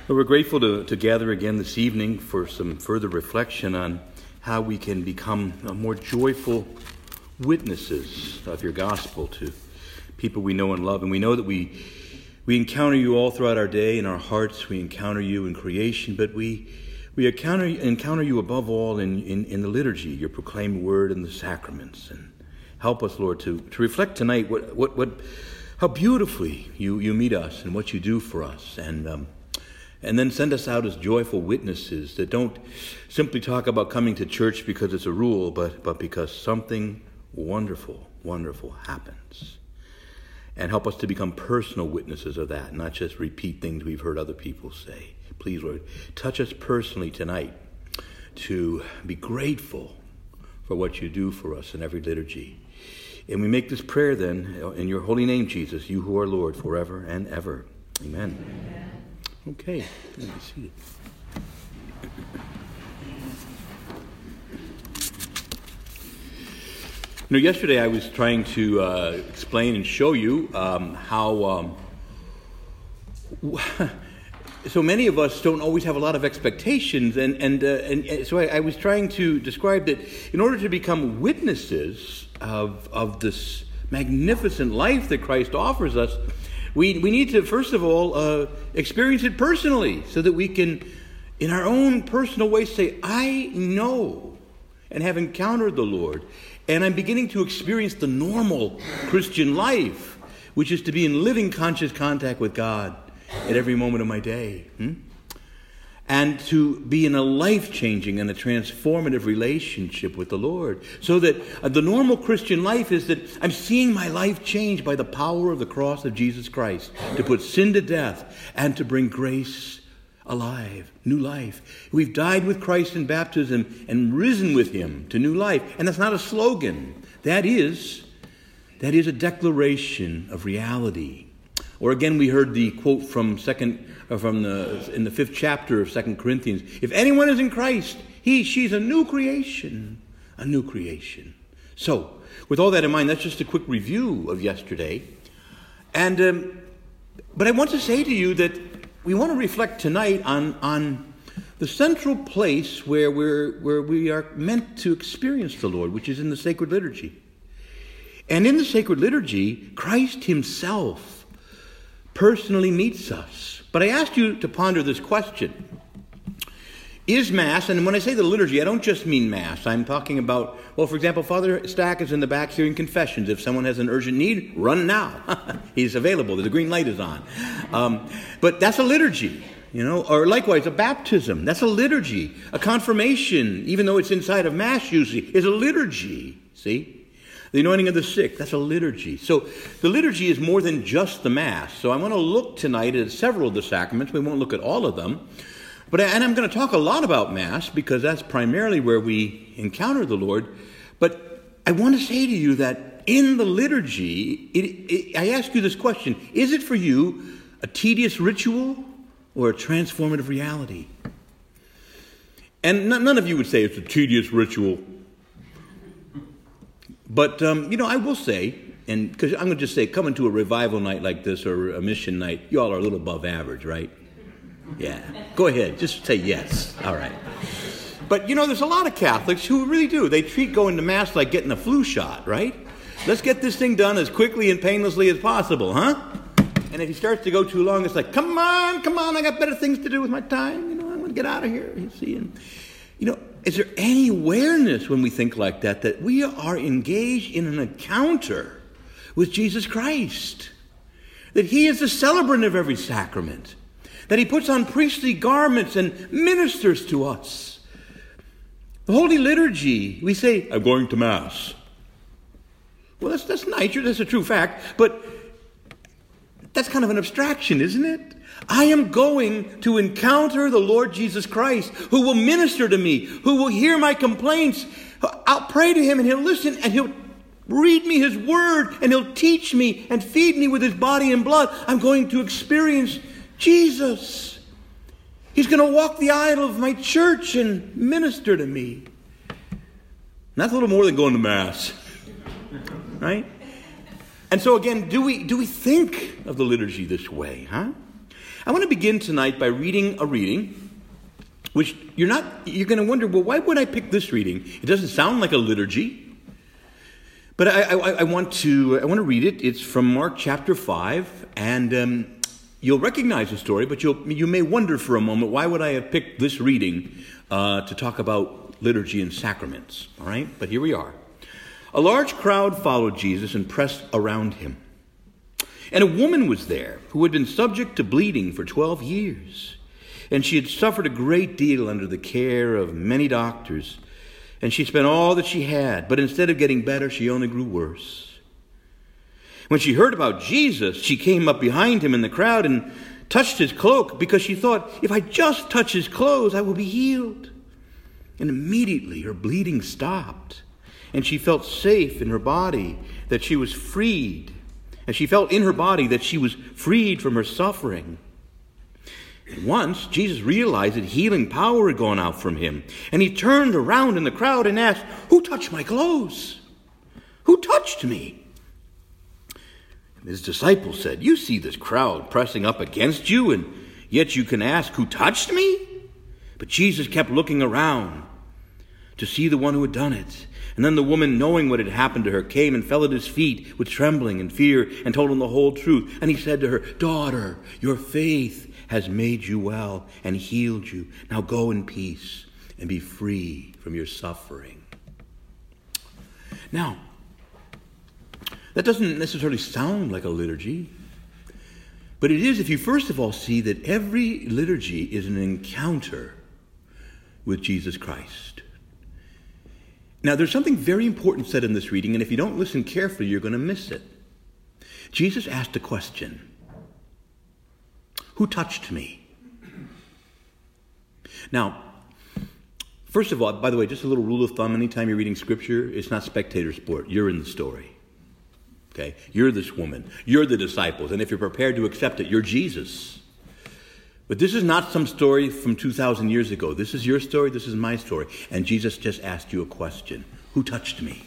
Well, we're grateful to gather again this evening for some further reflection on how we can become more joyful witnesses of your gospel to people we know and love. And we know that we encounter you all throughout our day in our hearts. We encounter you in creation, but we encounter you above all in the liturgy, your proclaimed word and the sacraments. And help us, Lord, to reflect tonight how beautifully you meet us and what you do for us. And then send us out as joyful witnesses that don't simply talk about coming to church because it's a rule, but because something wonderful, wonderful happens. And help us to become personal witnesses of that, not just repeat things we've heard other people say. Please, Lord, touch us personally tonight to be grateful for what you do for us in every liturgy. And we make this prayer then in your holy name, Jesus, you who are Lord forever and ever. Amen. Amen. Okay, let me see. Yesterday I was trying to explain and show you how so many of us don't always have a lot of expectations, and so I was trying to describe that in order to become witnesses of this magnificent life that Christ offers us, we need to, first of all, experience it personally so that we can, in our own personal way, say, I know and have encountered the Lord, and I'm beginning to experience the normal Christian life, which is to be in living conscious contact with God at every moment of my day. And to be in a life-changing and a transformative relationship with the Lord. So that the normal Christian life is that I'm seeing my life change by the power of the cross of Jesus Christ to put sin to death and to bring grace alive, new life. We've died with Christ in baptism and risen with him to new life. And that's not a slogan. That is a declaration of reality. Or again, we heard the quote in the 5th chapter of 2 Corinthians. If anyone is in Christ, she's a new creation. A new creation. So, with all that in mind, that's just a quick review of yesterday. But I want to say to you that we want to reflect tonight on the central place where we are meant to experience the Lord, which is in the sacred liturgy. And in the sacred liturgy, Christ himself personally meets us. But I asked you to ponder this question. Is Mass, and when I say the liturgy, I don't just mean Mass. I'm talking about, well, for example, Father Stack is in the back hearing confessions. If someone has an urgent need, run now. He's available. The green light is on. But that's a liturgy, or likewise a baptism. That's a liturgy. A confirmation, even though it's inside of Mass usually, is a liturgy. See? The anointing of the sick, that's a liturgy. So the liturgy is more than just the Mass. So I want to look tonight at several of the sacraments. We won't look at all of them. And I'm going to talk a lot about Mass because that's primarily where we encounter the Lord. But I want to say to you that in the liturgy, I ask you this question. Is it for you a tedious ritual or a transformative reality? And none of you would say it's a tedious ritual. But, I will say, and because I'm going to just say, coming to a revival night like this or a mission night, you all are a little above average, right? Yeah. Go ahead. Just say yes. All right. But, there's a lot of Catholics who really do. They treat going to Mass like getting a flu shot, right? Let's get this thing done as quickly and painlessly as possible, huh? And if he starts to go too long, it's like, come on, I got better things to do with my time. I'm going to get out of here, you see. And, is there any awareness when we think like that we are engaged in an encounter with Jesus Christ? That he is the celebrant of every sacrament. That he puts on priestly garments and ministers to us. The Holy Liturgy, we say, I'm going to Mass. Well, that's nice, that's a true fact, but that's kind of an abstraction, isn't it? I am going to encounter the Lord Jesus Christ, who will minister to me, who will hear my complaints. I'll pray to him and he'll listen and he'll read me his word and he'll teach me and feed me with his body and blood. I'm going to experience Jesus. He's going to walk the aisle of my church and minister to me. And that's a little more than going to Mass, right? And so again, do we think of the liturgy this way, huh? I want to begin tonight by reading a reading, which you're going to wonder, well, why would I pick this reading? It doesn't sound like a liturgy. But I want to read it. It's from Mark chapter 5, and you'll recognize the story, but you may wonder for a moment, why would I have picked this reading to talk about liturgy and sacraments? All right, but here we are. A large crowd followed Jesus and pressed around him. And a woman was there who had been subject to bleeding for 12 years. And she had suffered a great deal under the care of many doctors. And she spent all that she had, but instead of getting better, she only grew worse. When she heard about Jesus, she came up behind him in the crowd and touched his cloak, because she thought, if I just touch his clothes, I will be healed. And immediately her bleeding stopped, and she felt safe in her body, that she was freed. And she felt in her body that she was freed from her suffering. And once Jesus realized that healing power had gone out from him, and he turned around in the crowd and asked, "Who touched my clothes? Who touched me?" And his disciples said, "You see this crowd pressing up against you, and yet you can ask, 'Who touched me?'" But Jesus kept looking around to see the one who had done it. And then the woman, knowing what had happened to her, came and fell at his feet with trembling and fear and told him the whole truth. And he said to her, "Daughter, your faith has made you well and healed you. Now go in peace and be free from your suffering." Now, that doesn't necessarily sound like a liturgy, but it is if you first of all see that every liturgy is an encounter with Jesus Christ. Now, there's something very important said in this reading, and if you don't listen carefully, you're going to miss it. Jesus asked a question. Who touched me? Now, first of all, by the way, just a little rule of thumb, anytime you're reading Scripture, it's not spectator sport. You're in the story. Okay? You're this woman. You're the disciples. And if you're prepared to accept it, you're Jesus. But this is not some story from 2,000 years ago. This is your story. This is my story. And Jesus just asked you a question. Who touched me?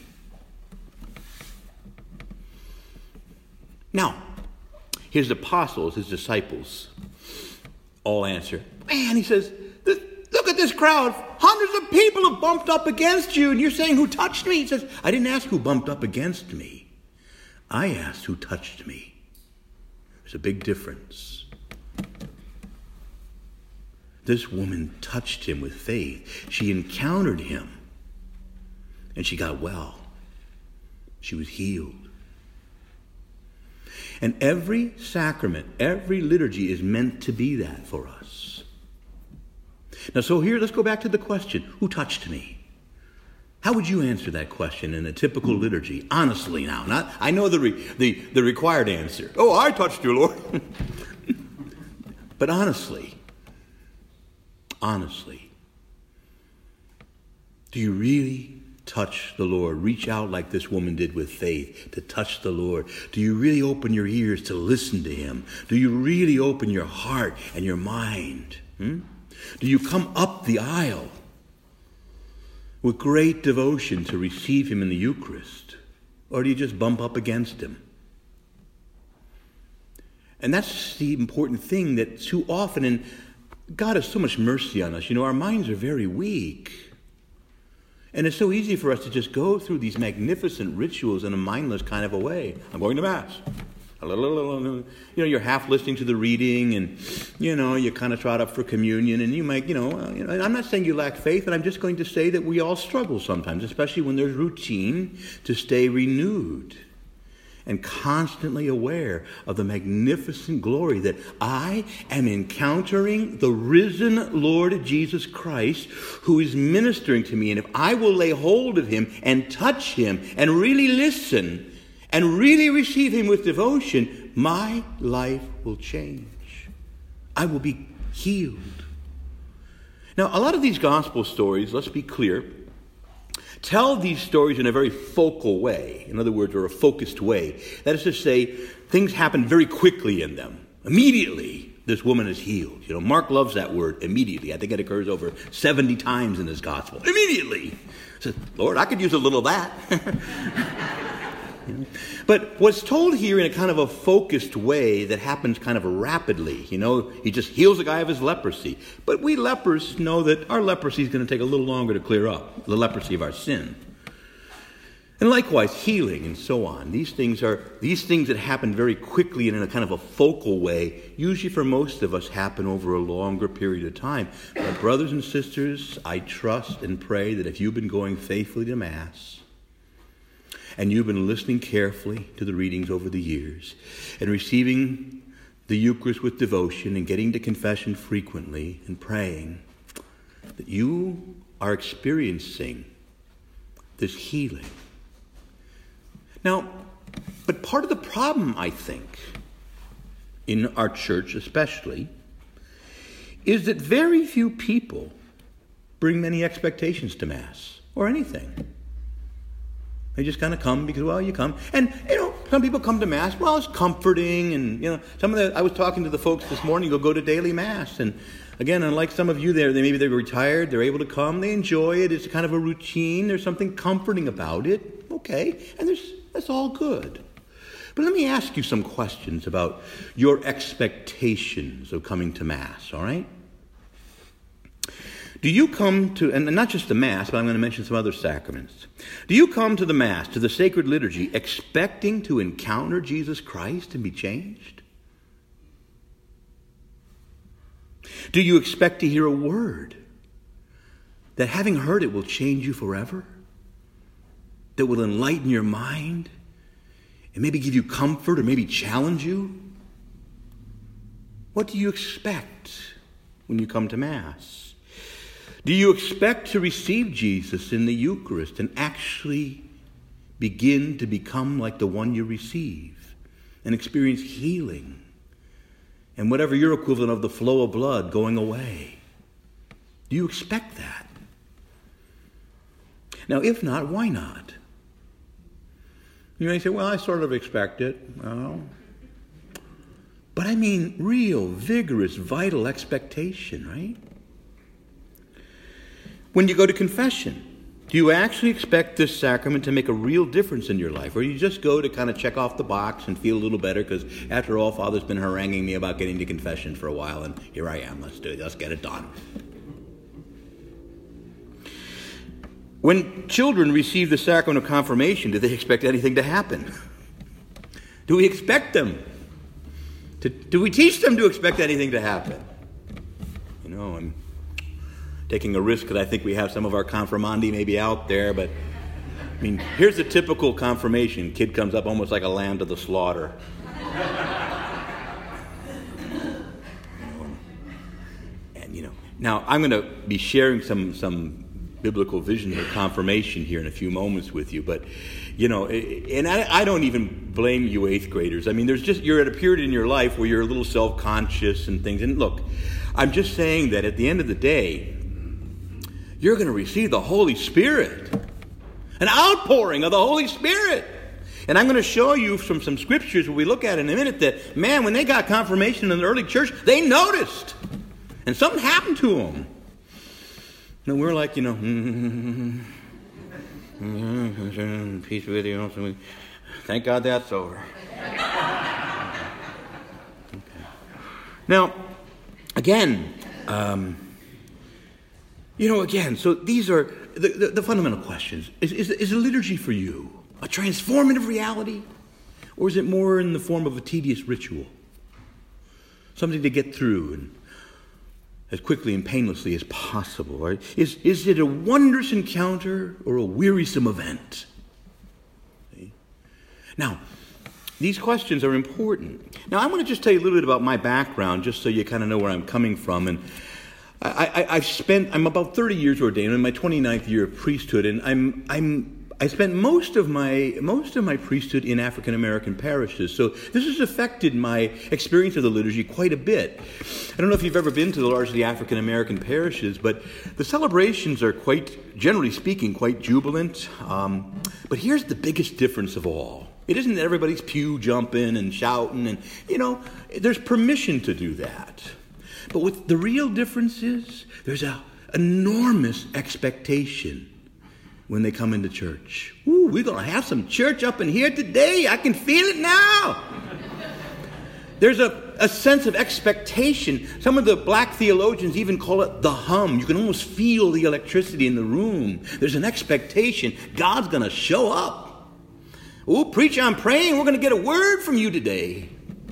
Now, his apostles, his disciples, all answer. Man, he says, look at this crowd. Hundreds of people have bumped up against you, and you're saying, who touched me? He says, I didn't ask who bumped up against me. I asked who touched me. There's a big difference. This woman touched him with faith. She encountered him, and she got well. She was healed. And every sacrament, every liturgy is meant to be that for us. Now, so here, let's go back to the question, who touched me? How would you answer that question in a typical liturgy? Honestly now. I know the required answer. Oh, I touched you, Lord. But honestly, do you really touch the Lord? Reach out like this woman did with faith to touch the Lord. Do you really open your ears to listen to him? Do you really open your heart and your mind? Do you come up the aisle with great devotion to receive him in the Eucharist? Or do you just bump up against him? And that's the important thing, that too often, and God has so much mercy on us. You know, our minds are very weak. And it's so easy for us to just go through these magnificent rituals in a mindless kind of a way. I'm going to Mass. You know, you're half listening to the reading, and, you know, you kind of trot up for communion, and you might, you know, I'm not saying you lack faith, but I'm just going to say that we all struggle sometimes, especially when there's routine, to stay renewed and constantly aware of the magnificent glory that I am encountering the risen Lord Jesus Christ, who is ministering to me. And if I will lay hold of him and touch him and really listen and really receive him with devotion, my life will change. I will be healed. Now, a lot of these gospel stories, let's be clear, tell these stories in a very focal way. In other words, or a focused way. That is to say, things happen very quickly in them. Immediately, this woman is healed. You know, Mark loves that word, immediately. I think it occurs over 70 times in his gospel. Immediately. He says, Lord, I could use a little of that. You know? But what's told here in a kind of a focused way that happens kind of rapidly, he just heals a guy of his leprosy. But we lepers know that our leprosy is going to take a little longer to clear up, the leprosy of our sin. And likewise, healing and so on. These things that happen very quickly and in a kind of a focal way, usually for most of us happen over a longer period of time. But brothers and sisters, I trust and pray that if you've been going faithfully to Mass, and you've been listening carefully to the readings over the years, and receiving the Eucharist with devotion, and getting to confession frequently, and praying, that you are experiencing this healing. Now, but part of the problem, I think, in our church especially, is that very few people bring many expectations to Mass or anything. They just kind of come because, well, you come. And, some people come to Mass, well, it's comforting. And, I was talking to the folks this morning who go to daily Mass. And, again, unlike some of you there, maybe they're retired, they're able to come, they enjoy it. It's kind of a routine. There's something comforting about it. Okay. And that's all good. But let me ask you some questions about your expectations of coming to Mass, all right? Do you come to, and not just the Mass, but I'm going to mention some other sacraments. Do you come to the Mass, to the sacred liturgy, expecting to encounter Jesus Christ and be changed? Do you expect to hear a word that, having heard it, will change you forever? That will enlighten your mind and maybe give you comfort or maybe challenge you? What do you expect when you come to Mass? Do you expect to receive Jesus in the Eucharist and actually begin to become like the one you receive and experience healing and whatever your equivalent of the flow of blood going away? Do you expect that? Now, if not, why not? You may say, well, I sort of expect it. Well, but I mean real, vigorous, vital expectation, right? When you go to confession, do you actually expect this sacrament to make a real difference in your life? Or you just go to kind of check off the box and feel a little better because, after all, Father's been haranguing me about getting to confession for a while, and here I am. Let's do it. Let's get it done. When children receive the sacrament of confirmation, do they expect anything to happen? Do we expect them? Do we teach them to expect anything to happen? I'm taking a risk because I think we have some of our confirmandi maybe out there, but here's a typical confirmation. Kid comes up almost like a lamb to the slaughter. Now I'm going to be sharing some biblical visions of confirmation here in a few moments with you, but and I don't even blame you 8th graders. You're at a period in your life where you're a little self-conscious and things. And look, I'm just saying that at the end of the day, you're going to receive the Holy Spirit, an outpouring of the Holy Spirit. And I'm going to show you from some scriptures that we look at in a minute that, man, when they got confirmation in the early church, they noticed. And something happened to them. And we're like, peace with you. Thank God that's over. Okay. Now, again, so these are the fundamental questions. Is a liturgy for you a transformative reality? Or is it more in the form of a tedious ritual? Something to get through and as quickly and painlessly as possible. Right? Is it a wondrous encounter or a wearisome event? See? Now, these questions are important. Now, I want to just tell you a little bit about my background, just so you kind of know where I'm coming from. And I'm about 30 years ordained. I'm in my 29th year of priesthood, and I spent most of my priesthood in African American parishes. So this has affected my experience of the liturgy quite a bit. I don't know if you've ever been to the largely African American parishes, but the celebrations are generally speaking, quite jubilant. But here's the biggest difference of all. It isn't that everybody's pew jumping and shouting, and there's permission to do that. But what the real difference is, there's an enormous expectation when they come into church. Ooh, we're going to have some church up in here today. I can feel it now. There's a sense of expectation. Some of the black theologians even call it the hum. You can almost feel the electricity in the room. There's an expectation. God's going to show up. Oh, preacher, I'm praying. We're going to get a word from you today.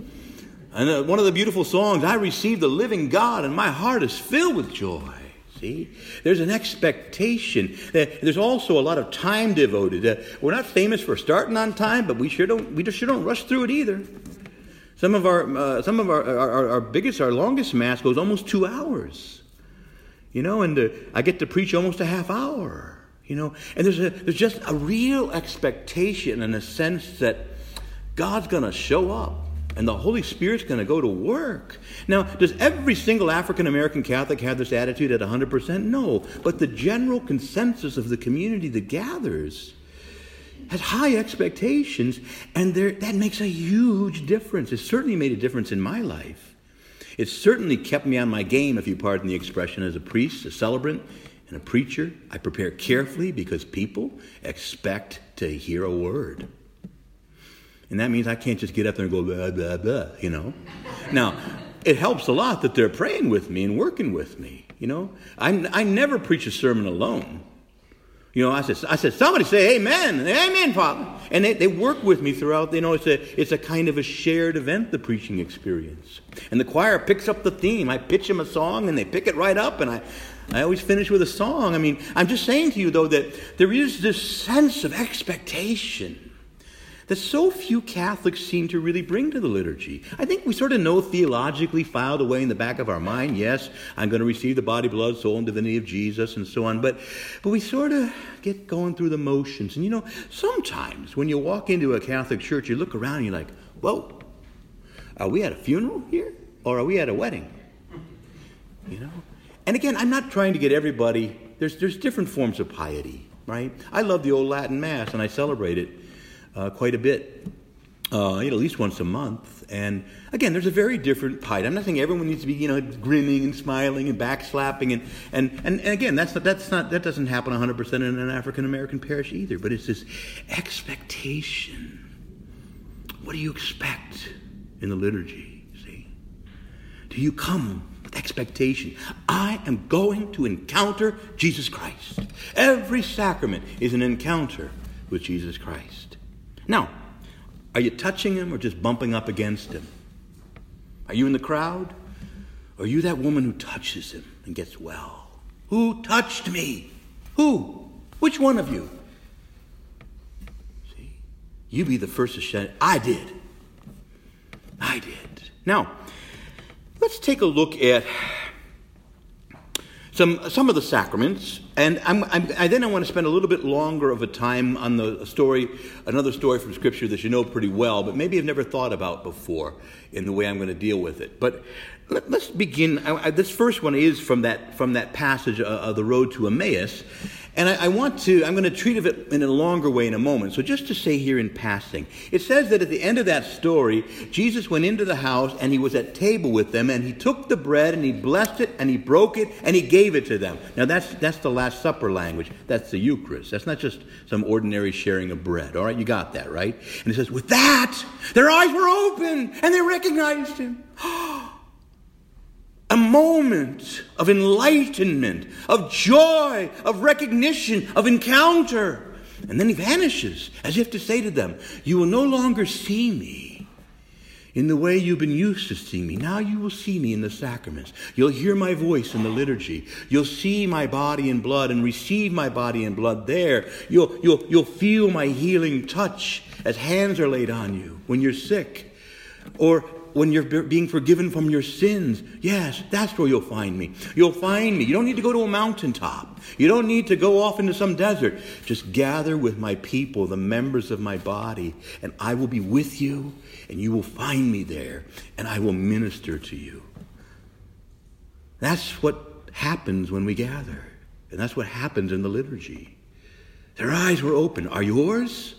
And one of the beautiful songs, I received the living God and my heart is filled with joy. See, there's an expectation. There's also a lot of time devoted. We're not famous for starting on time, but we sure don't rush through it either. Some of our biggest, our longest mass goes almost 2 hours. And I get to preach almost a half hour. And there's just a real expectation and a sense that God's going to show up. And the Holy Spirit's going to go to work. Now, does every single African-American Catholic have this attitude at 100%? No. But the general consensus of the community that gathers has high expectations, and that makes a huge difference. It certainly made a difference in my life. It certainly kept me on my game, if you pardon the expression, as a priest, a celebrant, and a preacher. I prepare carefully because people expect to hear a word. And that means I can't just get up there and go, blah, blah, blah, Now, it helps a lot that they're praying with me and working with me, I never preach a sermon alone. I said, somebody say amen. Amen, Father. And they work with me throughout. It's a kind of a shared event, the preaching experience. And the choir picks up the theme. I pitch them a song and they pick it right up. And I always finish with a song. I'm just saying to you, though, that there is this sense of expectation that so few Catholics seem to really bring to the liturgy. I think we sort of know theologically, filed away in the back of our mind, yes, I'm going to receive the body, blood, soul, and divinity of Jesus, and so on. But we sort of get going through the motions. And sometimes when you walk into a Catholic church, you look around and you're like, whoa, are we at a funeral here? Or are we at a wedding? And again, I'm not trying to get everybody, there's different forms of piety, right? I love the old Latin Mass, and I celebrate it quite a bit, at least once a month. And again, there's a very different piety. I'm not saying everyone needs to be, grinning and smiling and backslapping, and again, that doesn't happen 100% in an African American parish either. But it's this expectation. What do you expect in the liturgy? See, do you come with expectation? I am going to encounter Jesus Christ. Every sacrament is an encounter with Jesus Christ. Now, are you touching him or just bumping up against him? Are you in the crowd? Or are you that woman who touches him and gets well? Who touched me? Who? Which one of you? See, you be the first to shout, I did. I did. Now, let's take a look at some of the sacraments, and I want to spend a little bit longer of a time on another story from Scripture that you know pretty well, but maybe you've never thought about before in the way I'm going to deal with it. But let's begin. This first one is from that passage of the road to Emmaus, and I'm going to treat of it in a longer way in a moment. So just to say here in passing, it says that at the end of that story, Jesus went into the house and he was at table with them, and he took the bread and he blessed it and he broke it and he gave it to them. Now that's the Last Supper language. That's the Eucharist. That's not just some ordinary sharing of bread. All right, you got that, right? And it says, with that, their eyes were open and they recognized him. A moment of enlightenment, of joy, of recognition, of encounter. And then he vanishes, as if to say to them, you will no longer see me in the way you've been used to seeing me. Now you will see me in the sacraments. You'll hear my voice in the liturgy. You'll see my body and blood and receive my body and blood there. You'll feel my healing touch as hands are laid on you when you're sick, or when you're being forgiven from your sins. Yes, that's where you'll find me. You'll find me. You don't need to go to a mountaintop. You don't need to go off into some desert. Just gather with my people, the members of my body, and I will be with you, and you will find me there, and I will minister to you. That's what happens when we gather, and that's what happens in the liturgy. Their eyes were open. Are yours?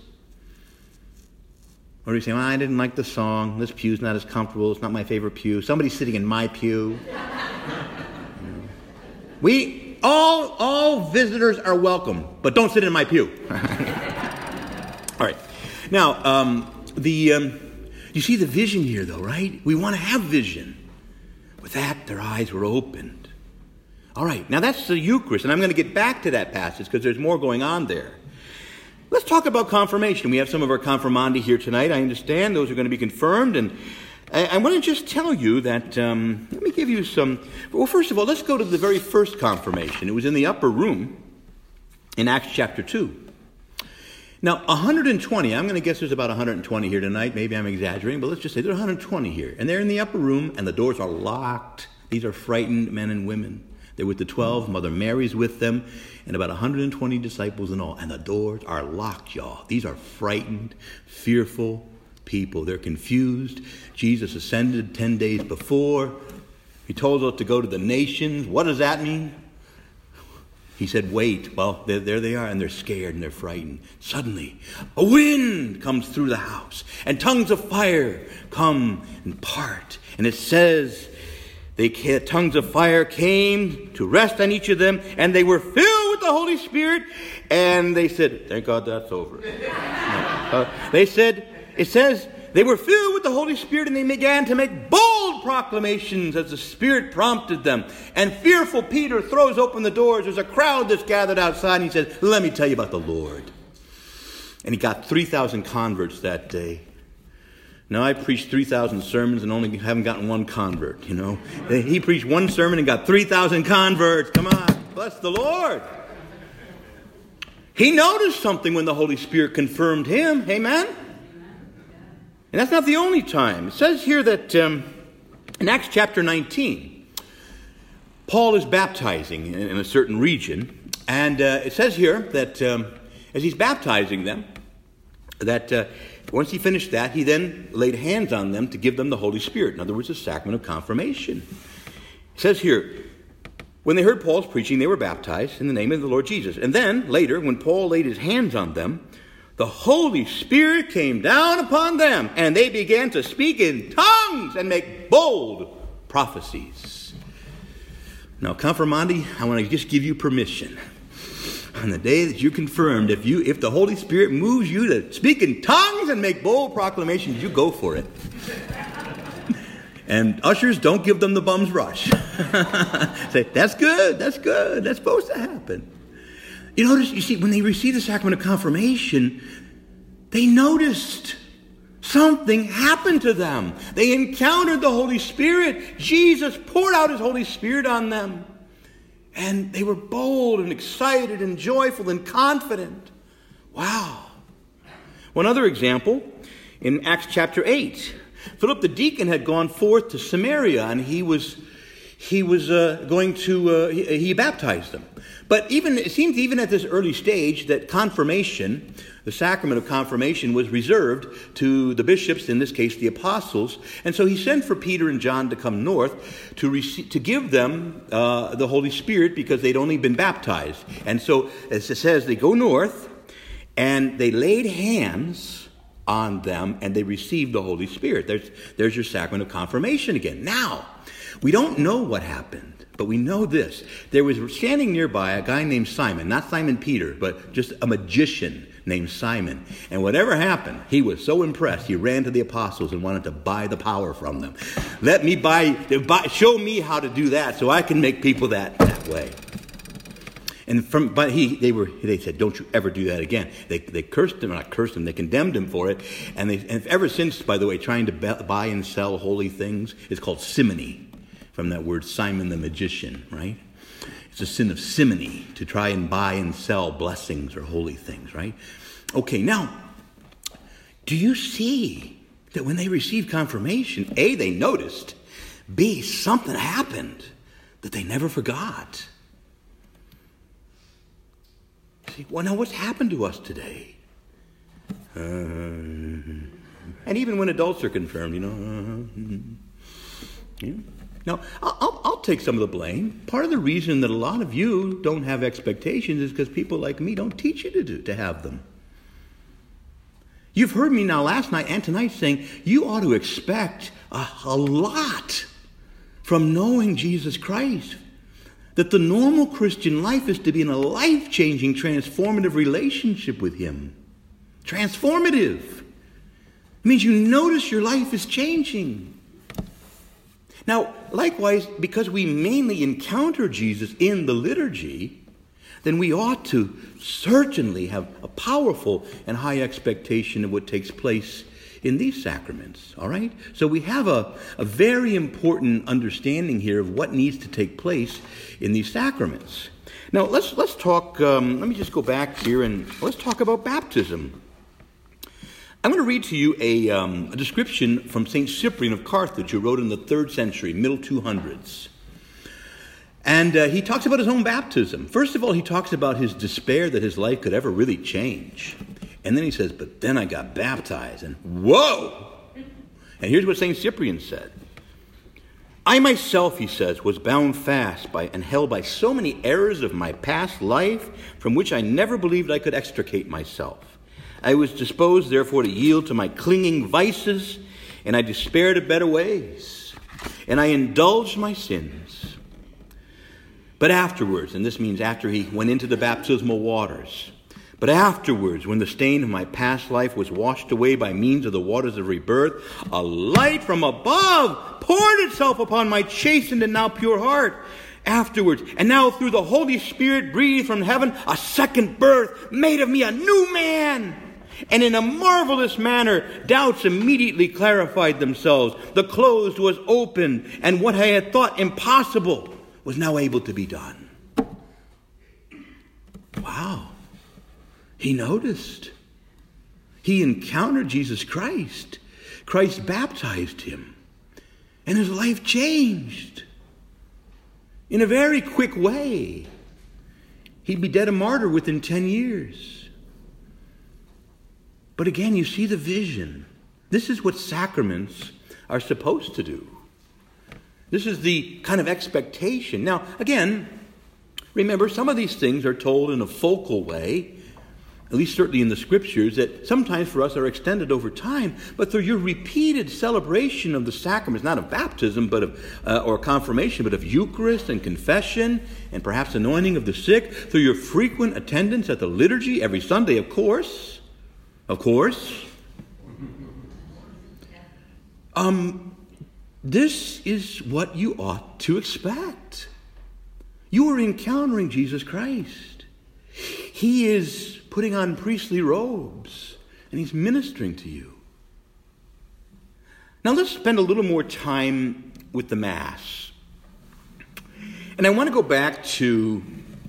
Or you say, well, I didn't like the song. This pew's not as comfortable. It's not my favorite pew. Somebody's sitting in my pew. We All visitors are welcome, but don't sit in my pew. All right. Now, you see the vision here, though, right? We want to have vision. With that, their eyes were opened. All right. Now, that's the Eucharist, and I'm going to get back to that passage because there's more going on there. Let's talk about confirmation. We have some of our confirmandi here tonight. I understand those are going to be confirmed, and I want to just tell you that, let me give you some. Well, first of all, let's go to the very first confirmation. It was in the upper room in Acts chapter 2. Now, 120, I'm going to guess there's about 120 here tonight. Maybe I'm exaggerating, but let's just say there's 120 here. And they're in the upper room, and the doors are locked. These are frightened men and women. They're with the 12. Mother Mary's with them, and about 120 disciples in all. And the doors are locked, y'all. These are frightened, fearful people. They're confused. Jesus ascended 10 days before. He told us to go to the nations. What does that mean? He said, wait. Well, there they are, and they're scared and they're frightened. Suddenly, a wind comes through the house, and tongues of fire come and part. And it says, tongues of fire came to rest on each of them, and they were filled with the Holy Spirit, and they said, thank God that's over. It says, they were filled with the Holy Spirit, and they began to make bold proclamations as the Spirit prompted them. And fearful Peter throws open the doors. There's a crowd that's gathered outside, and he says, let me tell you about the Lord. And he got 3,000 converts that day. Now, I preached 3,000 sermons and only haven't gotten one convert, you know. He preached one sermon and got 3,000 converts. Come on, bless the Lord. He noticed something when the Holy Spirit confirmed him. Amen? And that's not the only time. It says here that in Acts chapter 19, Paul is baptizing in a certain region. And it says here that as he's baptizing them, that once he finished that, he then laid hands on them to give them the Holy Spirit. In other words, the sacrament of confirmation. It says here, when they heard Paul's preaching, they were baptized in the name of the Lord Jesus. And then, later, when Paul laid his hands on them, the Holy Spirit came down upon them, and they began to speak in tongues and make bold prophecies. Now, confirmandi, I want to just give you permission. On the day that you're confirmed, if the Holy Spirit moves you to speak in tongues and make bold proclamations, you go for it. And ushers, don't give them the bum's rush. Say, that's good, that's supposed to happen. You see, when they received the sacrament of confirmation, they noticed something happened to them. They encountered the Holy Spirit. Jesus poured out his Holy Spirit on them. And they were bold and excited and joyful and confident. Wow. One other example, in Acts chapter 8, Philip the deacon had gone forth to Samaria, and he baptized them. But it seems even at this early stage that confirmation, the sacrament of confirmation, was reserved to the bishops, in this case the apostles. And so he sent for Peter and John to come north to give them the Holy Spirit, because they'd only been baptized. And so, as it says, they go north and they laid hands on them and they received the Holy Spirit. There's your sacrament of confirmation again. Now, we don't know what happened. But we know this. There was standing nearby a guy named Simon, not Simon Peter, but just a magician named Simon. And whatever happened, he was so impressed, he ran to the apostles and wanted to buy the power from them. Show me how to do that so I can make people that way. They said, don't you ever do that again. They cursed him, not cursed him, they condemned him for it. And ever since, by the way, trying to buy and sell holy things is called simony. From that word Simon the magician, right? It's a sin of simony, to try and buy and sell blessings or holy things, right? Okay, now, do you see that when they received confirmation, A, they noticed, B, something happened that they never forgot? See, well, now what's happened to us today? And even when adults are confirmed, yeah. Now, I'll take some of the blame. Part of the reason that a lot of you don't have expectations is because people like me don't teach you to have them. You've heard me now last night and tonight saying you ought to expect a lot from knowing Jesus Christ. That the normal Christian life is to be in a life-changing, transformative relationship with Him. Transformative. It means you notice your life is changing. Now, likewise, because we mainly encounter Jesus in the liturgy, then we ought to certainly have a powerful and high expectation of what takes place in these sacraments, all right? So we have a very important understanding here of what needs to take place in these sacraments. Now, let's talk, let me just go back here and let's talk about baptism. I'm going to read to you a description from St. Cyprian of Carthage, who wrote in the 3rd century, middle 200s. And he talks about his own baptism. First of all, he talks about his despair that his life could ever really change. And then he says, but then I got baptized, and whoa! And here's what St. Cyprian said. I myself, he says, was bound fast by and held by so many errors of my past life from which I never believed I could extricate myself. I was disposed, therefore, to yield to my clinging vices, and I despaired of better ways, and I indulged my sins. But afterwards, and this means after he went into the baptismal waters, but afterwards, when the stain of my past life was washed away by means of the waters of rebirth, a light from above poured itself upon my chastened and now pure heart. Afterwards, and now through the Holy Spirit breathed from heaven, a second birth made of me a new man. And in a marvelous manner, doubts immediately clarified themselves. The closed was opened, and what I had thought impossible was now able to be done. Wow. He noticed. He encountered Jesus Christ. Christ baptized him. And his life changed. In a very quick way. He'd be dead a martyr within 10 years. But again, you see the vision. This is what sacraments are supposed to do. This is the kind of expectation. Now, again, remember, some of these things are told in a focal way, at least certainly in the Scriptures, that sometimes for us are extended over time, but through your repeated celebration of the sacraments, not of baptism but of or confirmation, but of Eucharist and confession and perhaps anointing of the sick, through your frequent attendance at the liturgy every Sunday, of course, this is what you ought to expect. You are encountering Jesus Christ. He is putting on priestly robes, and he's ministering to you. Now let's spend a little more time with the Mass. And I want to go back to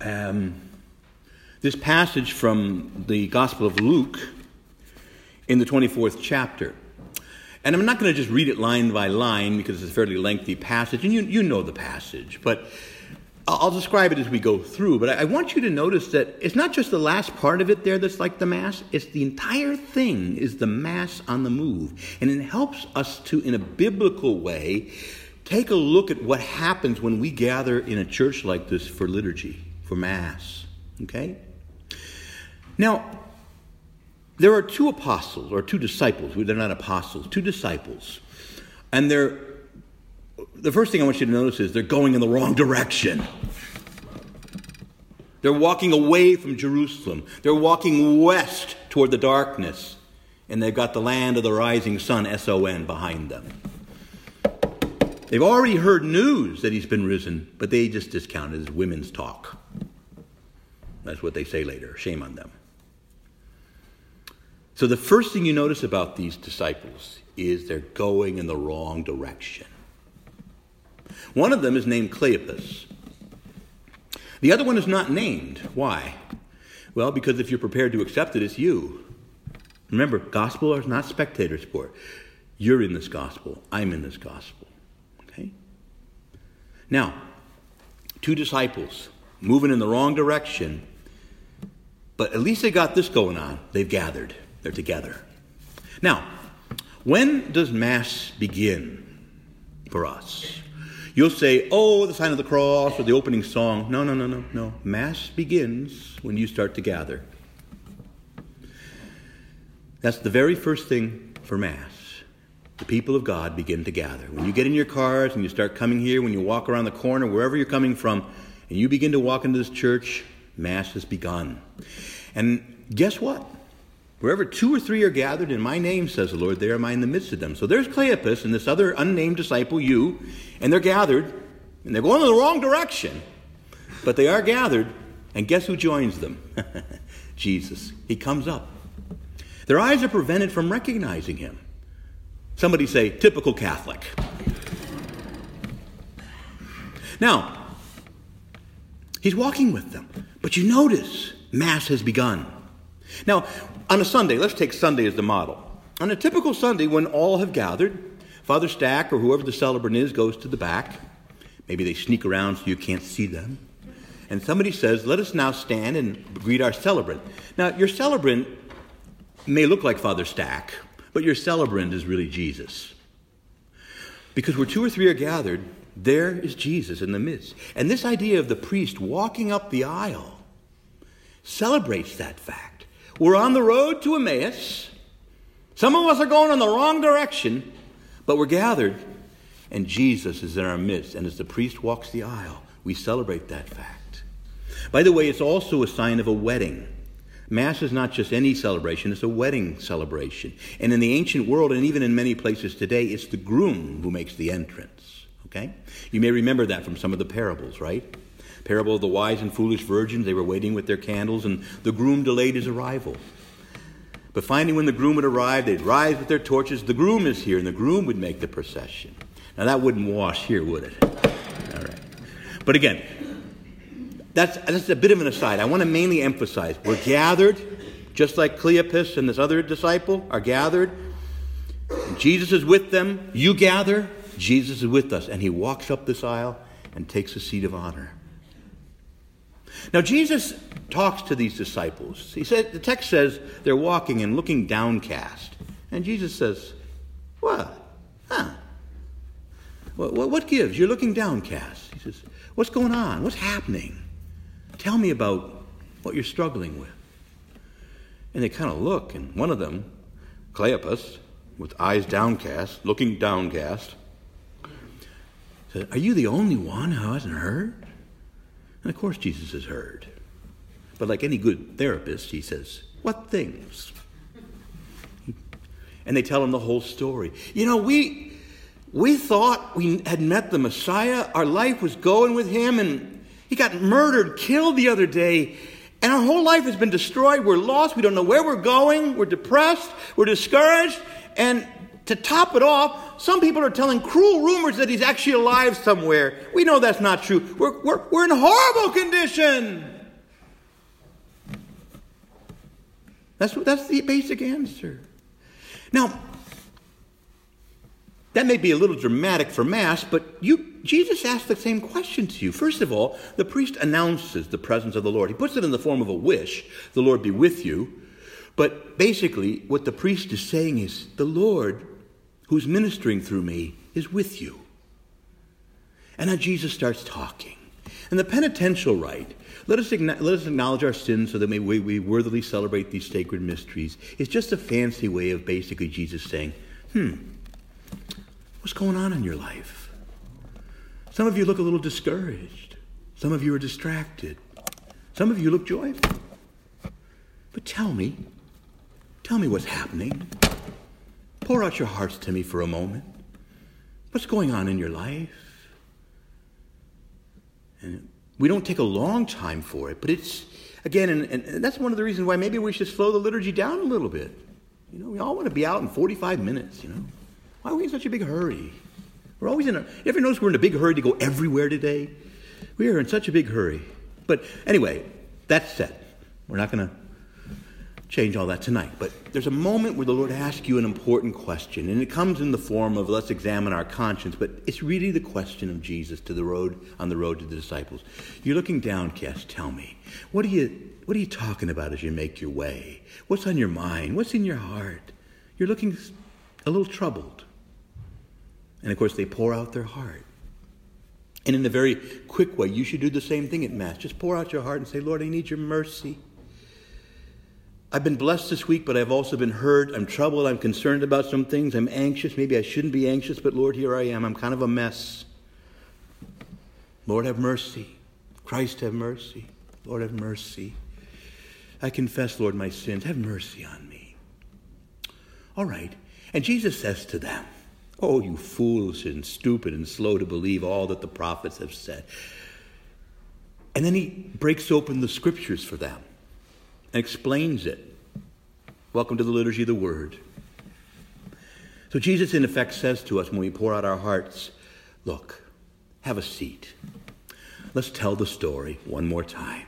this passage from the Gospel of Luke in the 24th chapter. And I'm not going to just read it line by line because it's a fairly lengthy passage, and you know the passage, but I'll describe it as we go through. But I want you to notice that it's not just the last part of it there that's like the Mass, it's the entire thing is the Mass on the move. And it helps us to, in a biblical way, take a look at what happens when we gather in a church like this for liturgy, for Mass. Okay? Now, there are two apostles, or two disciples. They're not apostles, two disciples. And the first thing I want you to notice is they're going in the wrong direction. They're walking away from Jerusalem. They're walking west toward the darkness. And they've got the land of the rising sun, S-O-N, behind them. They've already heard news that he's been risen, but they just discount it as women's talk. That's what they say later. Shame on them. So the first thing you notice about these disciples is they're going in the wrong direction. One of them is named Cleopas. The other one is not named. Why? Well, because if you're prepared to accept it, it's you. Remember, gospel is not spectator sport. You're in this gospel. I'm in this gospel. Okay? Now, two disciples moving in the wrong direction, but at least they got this going on. They've gathered. They're together. Now, when does Mass begin for us? You'll say, oh, the sign of the cross or the opening song. No. Mass begins when you start to gather. That's the very first thing for Mass. The people of God begin to gather. When you get in your cars and you start coming here, when you walk around the corner, wherever you're coming from, and you begin to walk into this church, Mass has begun. And guess what? Wherever 2 or 3 are gathered in my name, says the Lord, there am I in the midst of them. So there's Cleopas and this other unnamed disciple, you, and they're gathered, and they're going in the wrong direction. But they are gathered, and guess who joins them? Jesus. He comes up. Their eyes are prevented from recognizing him. Somebody say, typical Catholic. Now, he's walking with them. But you notice, Mass has begun. Now, on a Sunday, let's take Sunday as the model. On a typical Sunday, when all have gathered, Father Stack or whoever the celebrant is goes to the back. Maybe they sneak around so you can't see them. And somebody says, let us now stand and greet our celebrant. Now, your celebrant may look like Father Stack, but your celebrant is really Jesus. Because where 2 or 3 are gathered, there is Jesus in the midst. And this idea of the priest walking up the aisle celebrates that fact. We're on the road to Emmaus. Some of us are going in the wrong direction, but we're gathered, and Jesus is in our midst. And as the priest walks the aisle, we celebrate that fact. By the way, it's also a sign of a wedding. Mass is not just any celebration, it's a wedding celebration. And in the ancient world, and even in many places today, it's the groom who makes the entrance. Okay? You may remember that from some of the parables, right? Parable of the wise and foolish virgins. They were waiting with their candles, and the groom delayed his arrival. But finally, when the groom would arrive, they'd rise with their torches. The groom is here, and the groom would make the procession. Now, that wouldn't wash here, would it? All right. But again, that's a bit of an aside. I want to mainly emphasize, we're gathered, just like Cleopas and this other disciple are gathered. And Jesus is with them. You gather, Jesus is with us. And he walks up this aisle and takes a seat of honor. Now, Jesus talks to these disciples. The text says they're walking and looking downcast. And Jesus says, what? What gives? You're looking downcast. He says, what's going on? What's happening? Tell me about what you're struggling with. And they kind of look, and one of them, Cleopas, with eyes downcast, looking downcast, said, are you the only one who hasn't heard? And of course Jesus has heard. But like any good therapist, he says, what things? And they tell him the whole story. You know, we thought we had met the Messiah. Our life was going with him, and he got murdered, killed the other day. And our whole life has been destroyed. We're lost. We don't know where we're going. We're depressed. We're discouraged. And to top it off, some people are telling cruel rumors that he's actually alive somewhere. We know that's not true. We're in horrible condition. That's the basic answer. Now, that may be a little dramatic for Mass, but Jesus asked the same question to you. First of all, the priest announces the presence of the Lord. He puts it in the form of a wish, the Lord be with you. But basically, what the priest is saying is, the Lord who's ministering through me is with you. And now Jesus starts talking. And the penitential rite, let us acknowledge our sins so that we worthily celebrate these sacred mysteries, is just a fancy way of basically Jesus saying, what's going on in your life? Some of you look a little discouraged. Some of you are distracted. Some of you look joyful. But tell me what's happening. Pour out your hearts to me for a moment. What's going on in your life? And we don't take a long time for it, but it's, again, and that's one of the reasons why maybe we should slow the liturgy down a little bit. You know, we all want to be out in 45 minutes, you know. Why are we in such a big hurry? We're always you ever notice we're in a big hurry to go everywhere today? We are in such a big hurry. But anyway, that said, we're not going to change all that tonight. But there's a moment where the Lord asks you an important question, and it comes in the form of let's examine our conscience, but it's really the question of Jesus on the road to the disciples. You're looking downcast. Tell me, what are you talking about as you make your way? What's on your mind? What's in your heart? You're looking a little troubled. And of course, they pour out their heart. And in a very quick way, you should do the same thing at Mass. Just pour out your heart and say, Lord, I need your mercy. I've been blessed this week, but I've also been hurt. I'm troubled. I'm concerned about some things. I'm anxious. Maybe I shouldn't be anxious, but Lord, here I am. I'm kind of a mess. Lord, have mercy. Christ, have mercy. Lord, have mercy. I confess, Lord, my sins. Have mercy on me. All right. And Jesus says to them, oh, you foolish and stupid and slow to believe all that the prophets have said. And then he breaks open the scriptures for them and explains it. Welcome to the liturgy of the word. So Jesus, in effect, says to us when we pour out our hearts, look, have a seat. Let's tell the story one more time.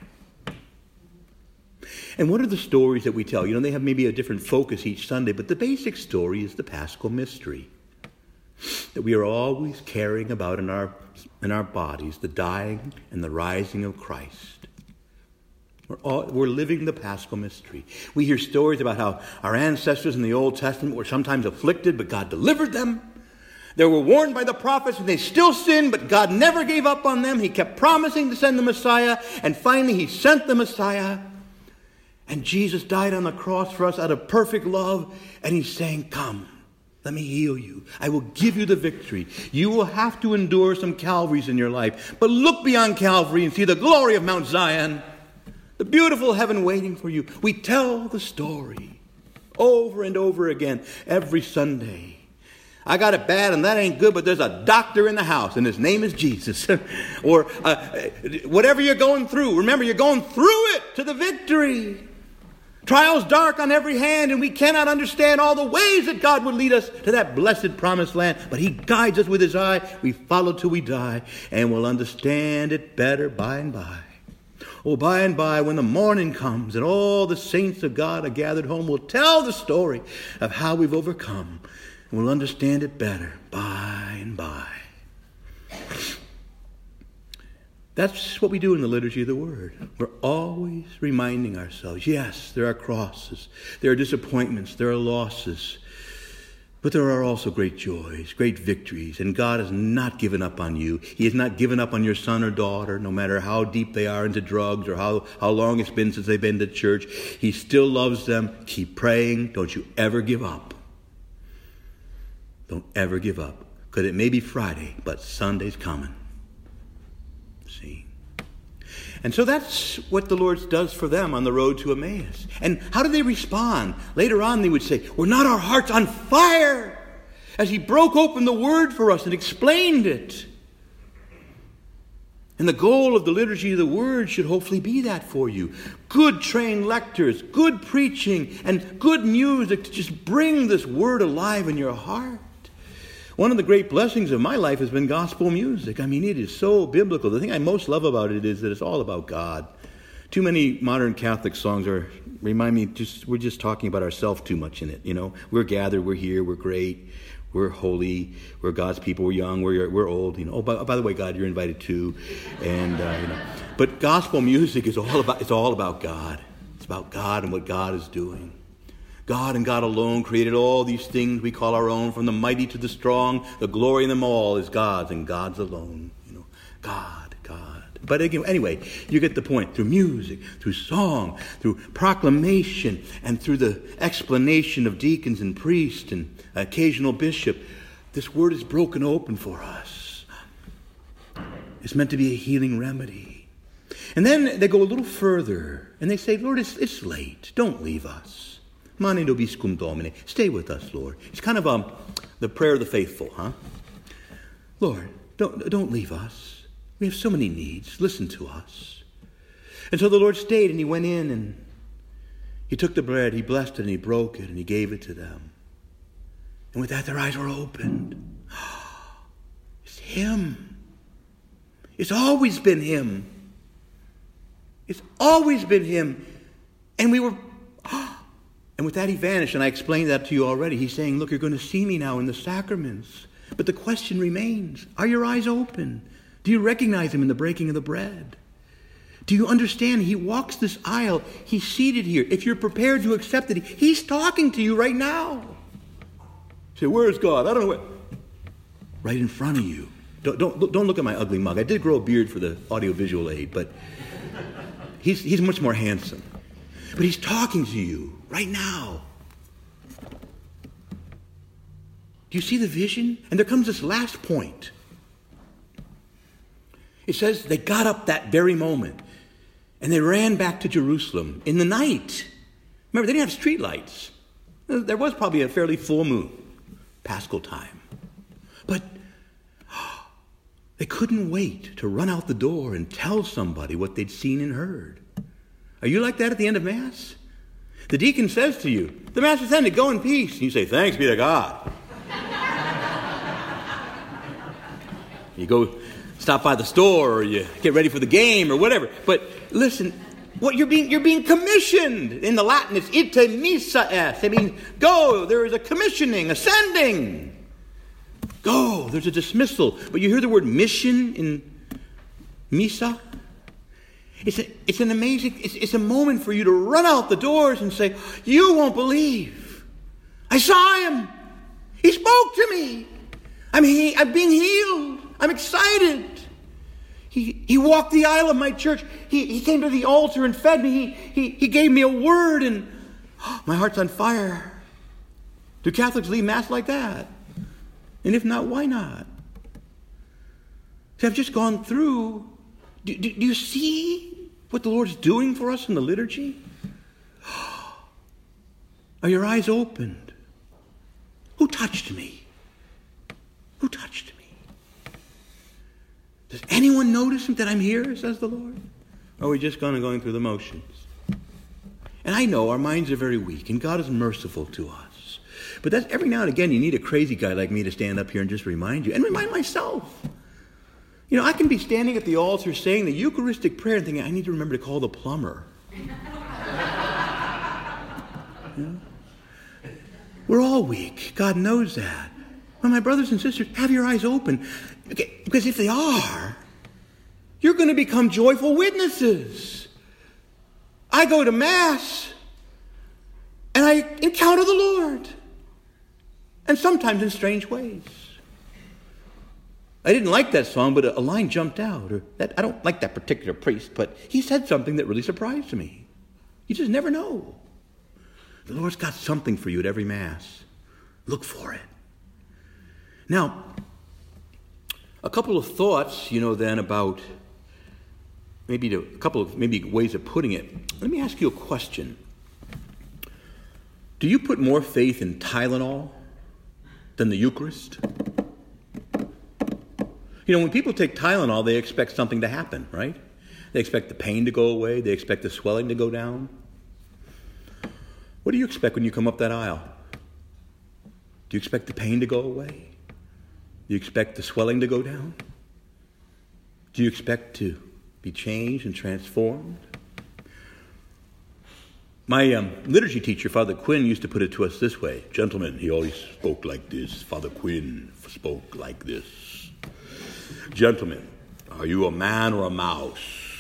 And what are the stories that we tell? You know, they have maybe a different focus each Sunday, but the basic story is the Paschal mystery. That we are always carrying about in our bodies the dying and the rising of Christ. We're living the Paschal mystery. We hear stories about how our ancestors in the Old Testament were sometimes afflicted, but God delivered them. They were warned by the prophets and they still sinned, but God never gave up on them. He kept promising to send the Messiah, and finally he sent the Messiah. And Jesus died on the cross for us out of perfect love, and he's saying, come, let me heal you. I will give you the victory. You will have to endure some Calvaries in your life, but look beyond Calvary and see the glory of Mount Zion, the beautiful heaven waiting for you. We tell the story over and over again every Sunday. I got it bad and that ain't good, but there's a doctor in the house and his name is Jesus. Or whatever you're going through, remember you're going through it to the victory. Trials dark on every hand, and we cannot understand all the ways that God would lead us to that blessed promised land. But he guides us with his eye. We follow till we die, and we'll understand it better by and by. Oh, by and by, when the morning comes and all the saints of God are gathered home, we'll tell the story of how we've overcome. And we'll understand it better by and by. That's what we do in the liturgy of the word. We're always reminding ourselves, yes, there are crosses, there are disappointments, there are losses, but there are also great joys, great victories, and God has not given up on you. He has not given up on your son or daughter, no matter how deep they are into drugs or how long it's been since they've been to church. He still loves them. Keep praying. Don't you ever give up. Don't ever give up, because it may be Friday, but Sunday's coming. See? And so that's what the Lord does for them on the road to Emmaus. And how do they respond? Later on they would say, were not our hearts on fire as he broke open the word for us and explained it? And the goal of the liturgy of the word should hopefully be that for you. Good trained lectors, good preaching, and good music to just bring this word alive in your heart. One of the great blessings of my life has been gospel music. I mean, it is so biblical. The thing I most love about it is that it's all about God. Too many modern Catholic songs remind me we're just talking about ourselves too much in it. You know, we're gathered, we're here, we're great, we're holy, we're God's people, we're young, we're old. You know, oh, by the way, God, you're invited too. And you know, but gospel music is all about God. It's about God and what God is doing. God and God alone created all these things we call our own, from the mighty to the strong. The glory in them all is God's, and God's alone. You know, God. But again, anyway, you get the point. Through music, through song, through proclamation, and through the explanation of deacons and priests and occasional bishop, this word is broken open for us. It's meant to be a healing remedy. And then they go a little further, and they say, Lord, it's late. Don't leave us. Mane nobiscum Domine. Stay with us, Lord. It's kind of the prayer of the faithful, huh? Lord, don't leave us. We have so many needs. Listen to us. And so the Lord stayed, and he went in, and he took the bread, he blessed it, and he broke it, and he gave it to them. And with that, their eyes were opened. It's him. It's always been him. It's always been him. And we were... And with that, he vanished, and I explained that to you already. He's saying, look, you're going to see me now in the sacraments. But the question remains, are your eyes open? Do you recognize him in the breaking of the bread? Do you understand? He walks this aisle. He's seated here. If you're prepared to accept it, he's talking to you right now. You say, where is God? I don't know what. Right in front of you. Don't look at my ugly mug. I did grow a beard for the audiovisual aid, but he's much more handsome. But he's talking to you right now. Do you see the vision? And there comes this last point. It says they got up that very moment and they ran back to Jerusalem in the night. Remember, they didn't have street lights. There was probably a fairly full moon, Paschal time. But they couldn't wait to run out the door and tell somebody what they'd seen and heard. Are you like that at the end of Mass? The deacon says to you, the Mass is ended, go in peace. And you say, thanks be to God. You go stop by the store, or you get ready for the game, or whatever. But listen, what you're being commissioned. In the Latin, it's ite missa est. It means go. There is a commissioning, a sending. Go. There's a dismissal. But you hear the word mission in missa. It's an amazing. It's a moment for you to run out the doors and say, "You won't believe. I saw him. He spoke to me. I'm being healed. I'm excited. He walked the aisle of my church. He came to the altar and fed me. He gave me a word, and my heart's on fire." Do Catholics leave Mass like that? And if not, why not? See, I've just gone through. Do you see what the Lord's doing for us in the liturgy? Are your eyes opened? Who touched me? Who touched me? Does anyone notice that I'm here, says the Lord? Or are we just going through the motions? And I know our minds are very weak, and God is merciful to us. But that's every now and again you need a crazy guy like me to stand up here and just remind you, and remind myself. You know, I can be standing at the altar saying the Eucharistic prayer and thinking, I need to remember to call the plumber. You know? We're all weak. God knows that. But my brothers and sisters, have your eyes open. Okay, because if they are, you're going to become joyful witnesses. I go to Mass, and I encounter the Lord. And sometimes in strange ways. I didn't like that song, but a line jumped out. I don't like that particular priest, but he said something that really surprised me. You just never know. The Lord's got something for you at every Mass. Look for it. Now, a couple of thoughts, then about maybe a couple of ways of putting it. Let me ask you a question. Do you put more faith in Tylenol than the Eucharist? When people take Tylenol, they expect something to happen, right? They expect the pain to go away. They expect the swelling to go down. What do you expect when you come up that aisle? Do you expect the pain to go away? Do you expect the swelling to go down? Do you expect to be changed and transformed? My liturgy teacher, Father Quinn, used to put it to us this way. Gentlemen, he always spoke like this. Father Quinn spoke like this. Gentlemen, are you a man or a mouse?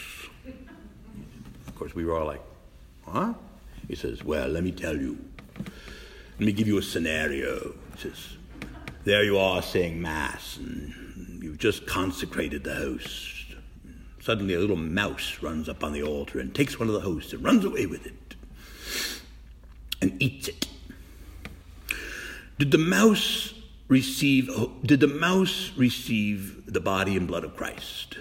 Of course, we were all like, huh? He says, well, let me tell you. Let me give you a scenario. He says, there you are saying Mass, and you've just consecrated the host. Suddenly a little mouse runs up on the altar and takes one of the hosts and runs away with it and eats it. Did the mouse receive the body and blood of Christ?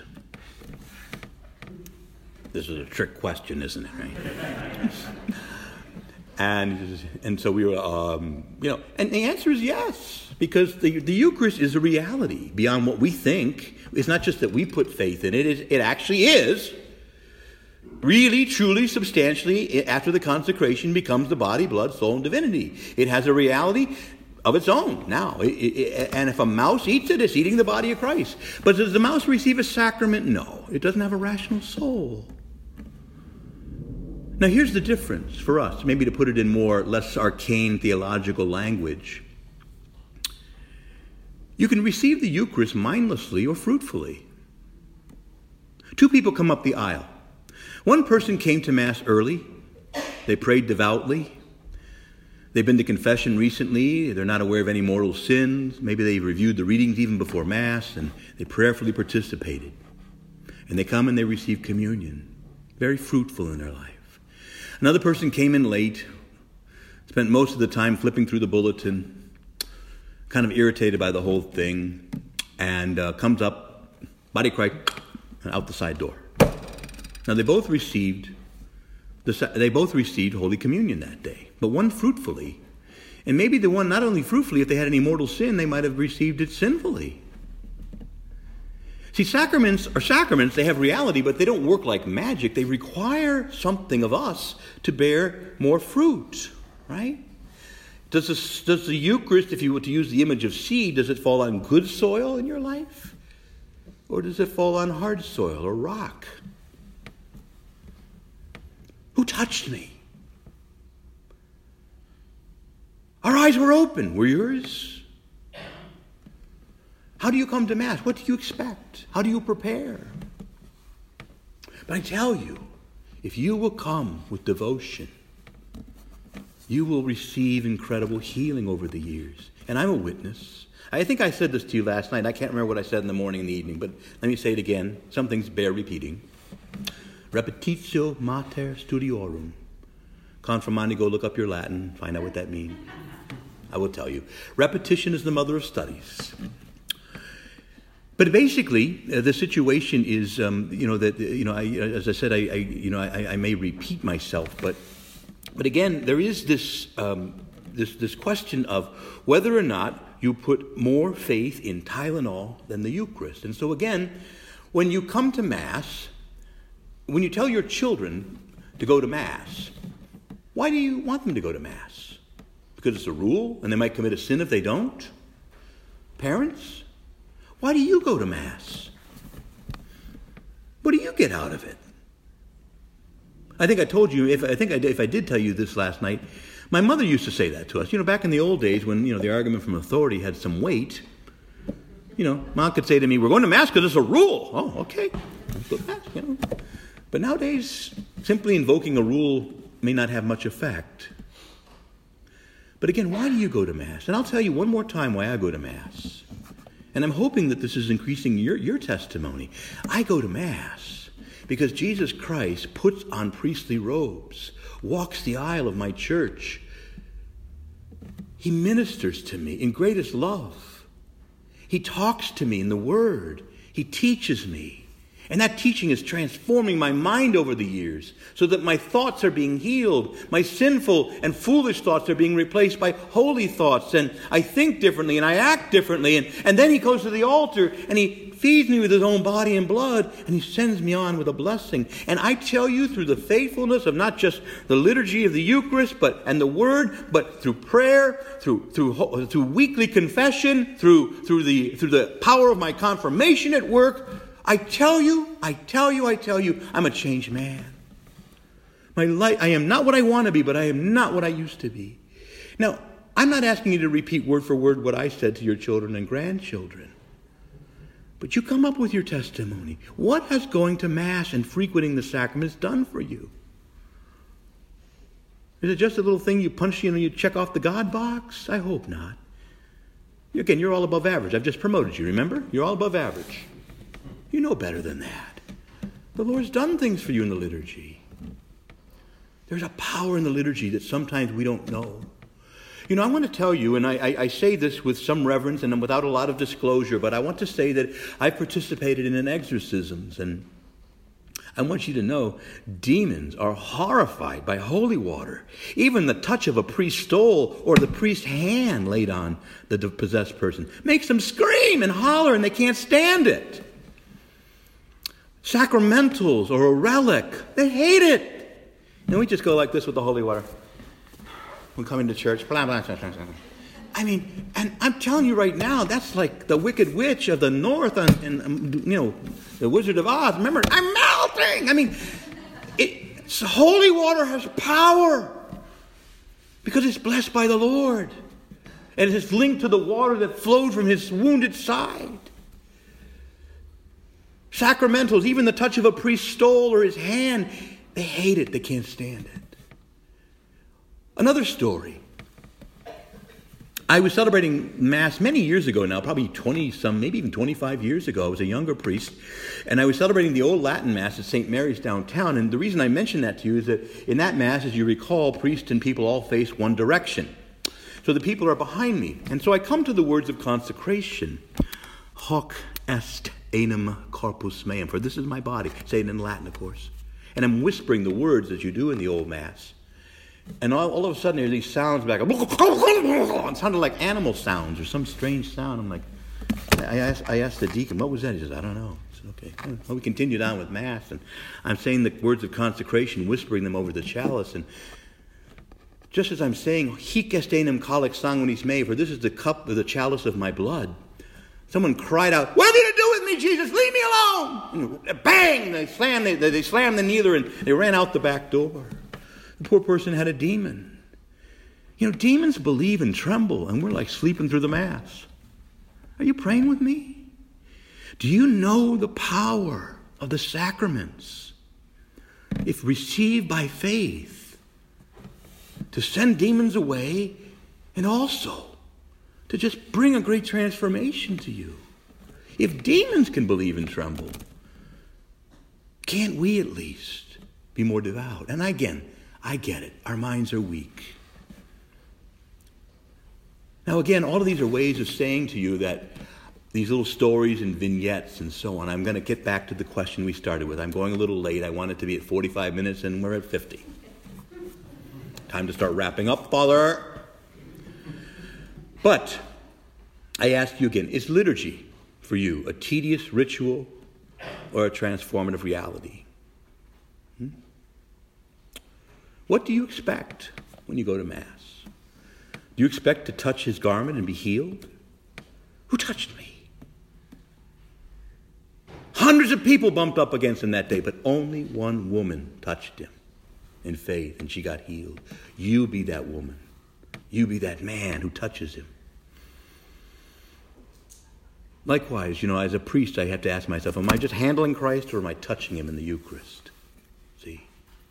This is a trick question, isn't it? Right? and so we were, and the answer is yes, because the Eucharist is a reality beyond what we think. It's not just that we put faith in it; it actually is. Really, truly, substantially, after the consecration, becomes the body, blood, soul, and divinity. It has a reality of its own now. And if a mouse eats it, it's eating the body of Christ. But does the mouse receive a sacrament? No. It doesn't have a rational soul. Now here's the difference for us, maybe to put it in less arcane theological language. You can receive the Eucharist mindlessly or fruitfully. Two people come up the aisle. One person came to Mass early. They prayed devoutly. They've been to confession recently. They're not aware of any mortal sins. Maybe they reviewed the readings even before Mass, and they prayerfully participated. And they come and they receive communion. Very fruitful in their life. Another person came in late, spent most of the time flipping through the bulletin, kind of irritated by the whole thing, and comes up, body of Christ, and out the side door. Now they both received Holy Communion that day, but one fruitfully, and maybe the one not only fruitfully, if they had any mortal sin, they might have received it sinfully. See, sacraments are sacraments. They have reality, but they don't work like magic. They require something of us to bear more fruit, right? Does the Eucharist, if you were to use the image of seed, does it fall on good soil in your life? Or does it fall on hard soil or rock? Who touched me? Our eyes were open. Were yours? How do you come to Mass? What do you expect? How do you prepare? But I tell you, if you will come with devotion, you will receive incredible healing over the years. And I'm a witness. I think I said this to you last night. I can't remember what I said in the morning and the evening, but let me say it again. Some things bear repeating. Repetitio mater studiorum. Confirmandi, go look up your Latin, find out what that means. I will tell you. Repetition is the mother of studies. But basically, the situation is, as I said, I may repeat myself, but again, there is this question of whether or not you put more faith in Tylenol than the Eucharist. And so again, when you come to Mass, when you tell your children to go to Mass, why do you want them to go to Mass? Because it's a rule and they might commit a sin if they don't? Parents? Why do you go to Mass? What do you get out of it? I think I told you, if I did tell you this last night, my mother used to say that to us. Back in the old days when, the argument from authority had some weight, Mom could say to me, we're going to Mass because it's a rule. Oh, okay. Let's go to Mass, But nowadays, simply invoking a rule may not have much effect. But again, why do you go to Mass? And I'll tell you one more time why I go to Mass. And I'm hoping that this is increasing your testimony. I go to Mass because Jesus Christ puts on priestly robes, walks the aisle of my church. He ministers to me in greatest love. He talks to me in the Word. He teaches me. And that teaching is transforming my mind over the years so that my thoughts are being healed. My sinful and foolish thoughts are being replaced by holy thoughts. And I think differently and I act differently. And then he goes to the altar and he feeds me with his own body and blood. And he sends me on with a blessing. And I tell you, through the faithfulness of not just the liturgy of the Eucharist and the Word, but through prayer, through weekly confession, through the power of my confirmation at work, I tell you, I'm a changed man. My life, I am not what I want to be, but I am not what I used to be. Now, I'm not asking you to repeat word for word what I said to your children and grandchildren. But you come up with your testimony. What has going to Mass and frequenting the sacraments done for you? Is it just a little thing you punch, you check off the God box? I hope not. Again, you're all above average. I've just promoted you, remember? You're all above average. You know better than that. The Lord's done things for you in the liturgy. There's a power in the liturgy that sometimes we don't know. I want to tell you, and I say this with some reverence and without a lot of disclosure, but I want to say that I've participated in exorcisms, and I want you to know demons are horrified by holy water. Even the touch of a priest's stole or the priest's hand laid on the possessed person makes them scream and holler, and they can't stand it. Sacramentals or a relic, they hate it. And we just go like this with the holy water. When coming to church, blah, blah, blah, blah, blah. I mean, and I'm telling you right now, that's like the Wicked Witch of the North and the Wizard of Oz. Remember, I'm melting. I mean, holy water has power because it's blessed by the Lord. And it's linked to the water that flowed from his wounded side. Sacramentals, even the touch of a priest's stole or his hand, they hate it. They can't stand it. Another story. I was celebrating Mass many years ago now, probably 20-some, maybe even 25 years ago. I was a younger priest, and I was celebrating the old Latin Mass at St. Mary's downtown. And the reason I mention that to you is that in that Mass, as you recall, priests and people all face one direction. So the people are behind me. And so I come to the words of consecration. Hoc est Anum corpus meum, for this is my body. Say it in Latin, of course. And I'm whispering the words as you do in the old Mass. And all of a sudden, there are these sounds back. It sounded like animal sounds or some strange sound. I'm like, I asked the deacon, what was that? He says, I don't know. I said, okay. Well, we continued on with Mass, and I'm saying the words of consecration, whispering them over the chalice. And just as I'm saying, hic est anum colic sanguinis mei, for this is the cup of the chalice of my blood, someone cried out, what have you to do with me, Jesus? Leave me alone! And bang! They slammed the kneeler and they ran out the back door. The poor person had a demon. You know, demons believe and tremble, and we're like sleeping through the Mass. Are you praying with me? Do you know the power of the sacraments, if received by faith, to send demons away and also to just bring a great transformation to you? If demons can believe and tremble, can't we at least be more devout? And again, I get it. Our minds are weak. Now again, all of these are ways of saying to you that these little stories and vignettes and so on, I'm going to get back to the question we started with. I'm going a little late. I want it to be at 45 minutes and we're at 50. Time to start wrapping up, Father. But I ask you again, is liturgy for you a tedious ritual or a transformative reality? What do you expect when you go to Mass? Do you expect to touch his garment and be healed? Who touched me? Hundreds of people bumped up against him that day, but only one woman touched him in faith, and she got healed. You be that woman. You be that man who touches him. Likewise, as a priest, I have to ask myself, am I just handling Christ or am I touching him in the Eucharist? See?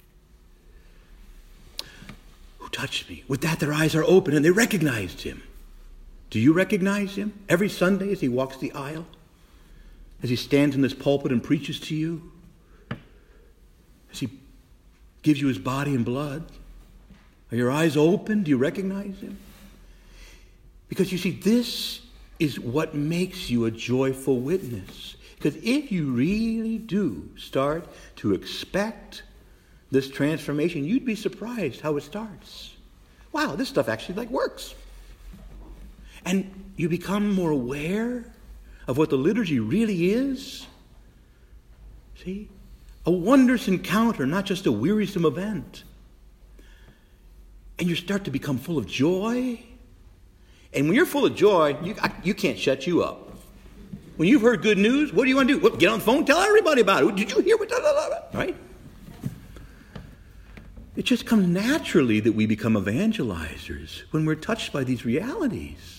Who touched me? With that, their eyes are open and they recognized him. Do you recognize him every Sunday as he walks the aisle? As he stands in this pulpit and preaches to you? As he gives you his body and blood? Are your eyes open? Do you recognize him? Because you see, this is what makes you a joyful witness. Because if you really do start to expect this transformation, you'd be surprised how it starts. Wow, this stuff actually works. And you become more aware of what the liturgy really is. See? A wondrous encounter, not just a wearisome event. And you start to become full of joy. And when you're full of joy, you can't shut you up. When you've heard good news, what do you want to do? Well, get on the phone, tell everybody about it. Did you hear what? Right? It just comes naturally that we become evangelizers when we're touched by these realities.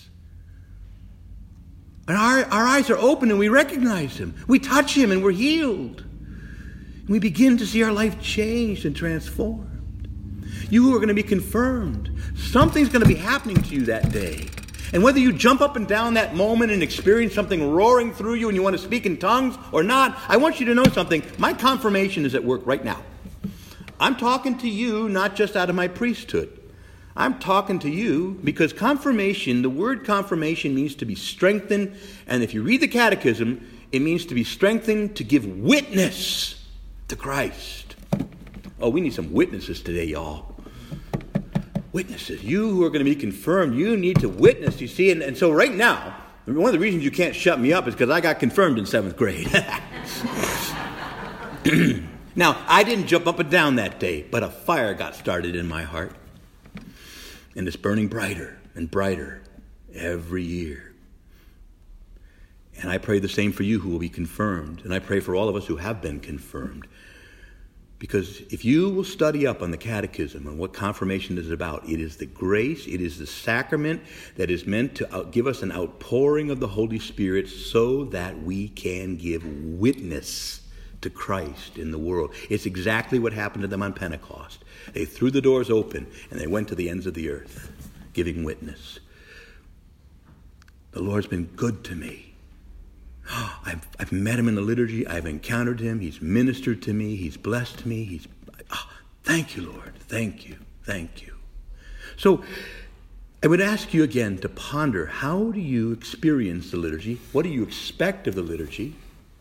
And our eyes are open and we recognize him. We touch him and we're healed. And we begin to see our life changed and transformed. You are going to be confirmed. Something's going to be happening to you that day. And whether you jump up and down that moment and experience something roaring through you and you want to speak in tongues or not, I want you to know something. My confirmation is at work right now. I'm talking to you not just out of my priesthood. I'm talking to you because confirmation, the word confirmation means to be strengthened. And if you read the catechism, it means to be strengthened to give witness to Christ. Oh, we need some witnesses today, y'all. Witnesses. You who are going to be confirmed, you need to witness, you see. And so right now, one of the reasons you can't shut me up is because I got confirmed in 7th grade. Now, I didn't jump up and down that day, but a fire got started in my heart. And it's burning brighter and brighter every year. And I pray the same for you who will be confirmed. And I pray for all of us who have been confirmed. Because if you will study up on the catechism and what confirmation is about, it is the grace, it is the sacrament that is meant to give us an outpouring of the Holy Spirit so that we can give witness to Christ in the world. It's exactly what happened to them on Pentecost. They threw the doors open and they went to the ends of the earth, giving witness. The Lord's been good to me. I've met him in the liturgy. I've encountered him. He's ministered to me. He's blessed me. Thank you, Lord. Thank you. Thank you. So I would ask you again to ponder, how do you experience the liturgy? What do you expect of the liturgy?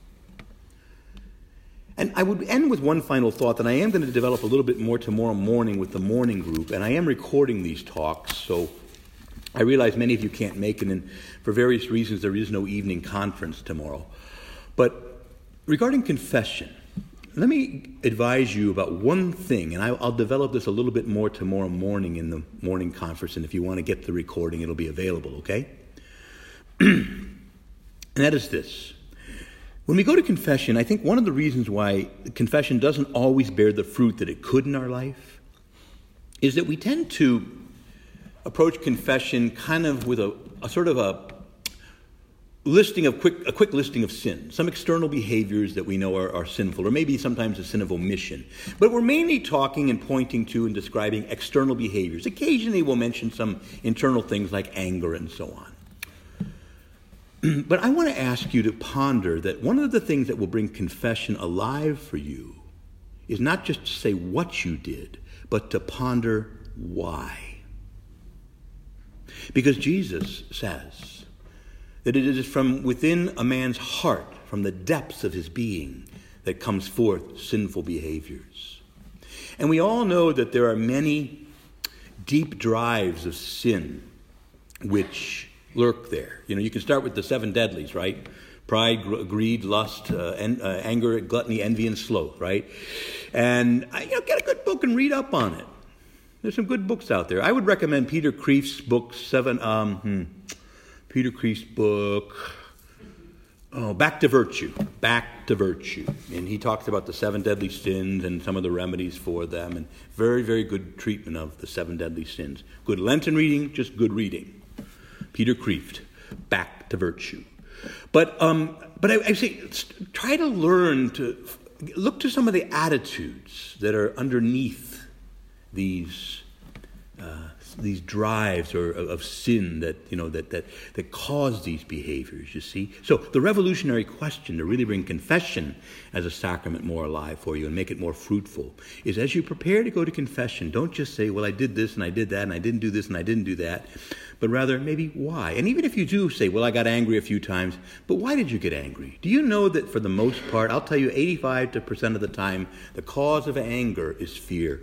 And I would end with one final thought that I am going to develop a little bit more tomorrow morning with the morning group. And I am recording these talks, so I realize many of you can't make it, and for various reasons there is no evening conference tomorrow. But regarding confession, let me advise you about one thing, and I'll develop this a little bit more tomorrow morning in the morning conference, and if you want to get the recording, it'll be available, okay? And that is this. When we go to confession, I think one of the reasons why confession doesn't always bear the fruit that it could in our life is that we tend to approach confession kind of with a sort of a quick listing of sins, some external behaviors that we know are sinful, or maybe sometimes a sin of omission. But we're mainly talking and pointing to and describing external behaviors. Occasionally we'll mention some internal things like anger and so on. But I want to ask you to ponder that one of the things that will bring confession alive for you is not just to say what you did, but to ponder why. Because Jesus says that it is from within a man's heart, from the depths of his being, that comes forth sinful behaviors. And we all know that there are many deep drives of sin which lurk there. You know, you can start with the 7 deadlies, right? Pride, greed, lust, anger, gluttony, envy, and sloth, right? And get a good book and read up on it. There's some good books out there. I would recommend Peter Kreeft's book, Back to Virtue. Back to Virtue. And he talks about the 7 deadly sins and some of the remedies for them, and very, very good treatment of the 7 deadly sins. Good Lenten reading, just good reading. Peter Kreeft, Back to Virtue. But I say, try to learn to look to some of the attitudes that are underneath these drives of sin that cause these behaviors, you see. So the revolutionary question to really bring confession as a sacrament more alive for you and make it more fruitful is, as you prepare to go to confession, don't just say, well, I did this and I did that and I didn't do this and I didn't do that, but rather maybe why. And even if you do say, well, I got angry a few times, but why did you get angry? Do you know that for the most part, I'll tell you 85% of the time, the cause of anger is fear.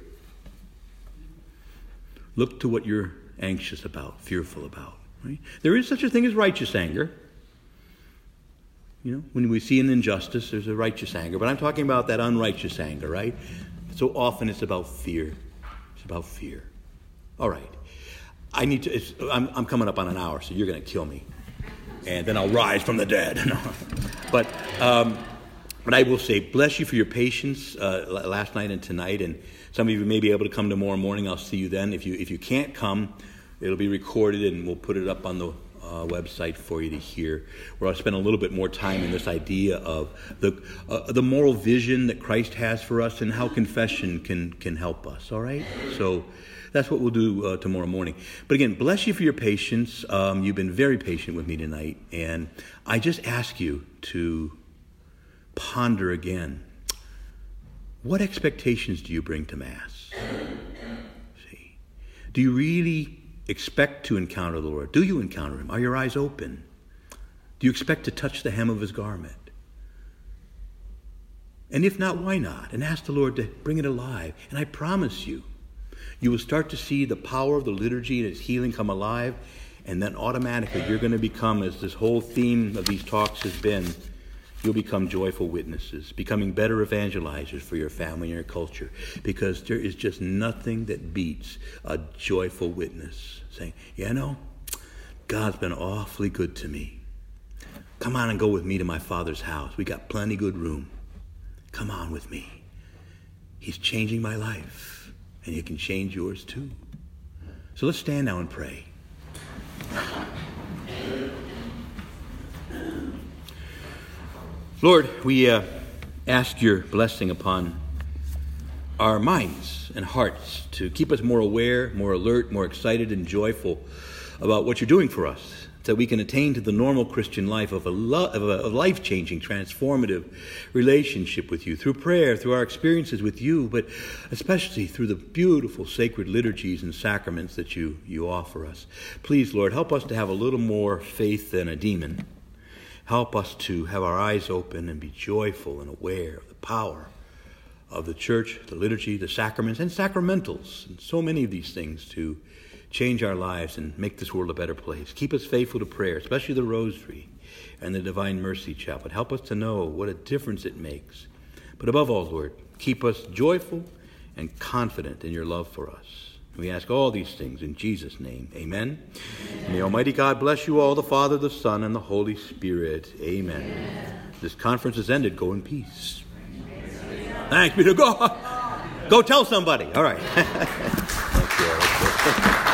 Look to what you're anxious about, fearful about. Right? There is such a thing as righteous anger. You know, when we see an injustice, there's a righteous anger. But I'm talking about that unrighteous anger, right? So often it's about fear. It's about fear. All right. I'm coming up on an hour, so you're going to kill me. And then I'll rise from the dead. But I will say, bless you for your patience last night and tonight. And some of you may be able to come tomorrow morning. I'll see you then. If you can't come, it'll be recorded and we'll put it up on the website for you to hear, where I'll spend a little bit more time in this idea of the moral vision that Christ has for us and how confession can help us. All right? So that's what we'll do tomorrow morning. But again, bless you for your patience. You've been very patient with me tonight. And I just ask you to ponder again. What expectations do you bring to Mass? See, do you really expect to encounter the Lord? Do you encounter Him? Are your eyes open? Do you expect to touch the hem of His garment? And if not, why not? And ask the Lord to bring it alive. And I promise you, you will start to see the power of the liturgy and its healing come alive, and then automatically you're going to become, as this whole theme of these talks has been, you'll become joyful witnesses, becoming better evangelizers for your family and your culture, because there is just nothing that beats a joyful witness saying, God's been awfully good to me. Come on and go with me to my Father's house. We got plenty good room. Come on with me. He's changing my life, and He can change yours too. So let's stand now and pray. Lord, we ask your blessing upon our minds and hearts to keep us more aware, more alert, more excited and joyful about what you're doing for us, so that we can attain to the normal Christian life of a life-changing, transformative relationship with you through prayer, through our experiences with you, but especially through the beautiful sacred liturgies and sacraments that you offer us. Please, Lord, help us to have a little more faith than a demon. Help us to have our eyes open and be joyful and aware of the power of the church, the liturgy, the sacraments, and sacramentals, and so many of these things to change our lives and make this world a better place. Keep us faithful to prayer, especially the Rosary and the Divine Mercy Chaplet. Help us to know what a difference it makes. But above all, Lord, keep us joyful and confident in your love for us. We ask all these things in Jesus' name. Amen. Amen. May Almighty God bless you all, the Father, the Son, and the Holy Spirit. Amen. Amen. This conference is ended. Go in peace. Thanks be to God. Go tell somebody. All right. Thank you.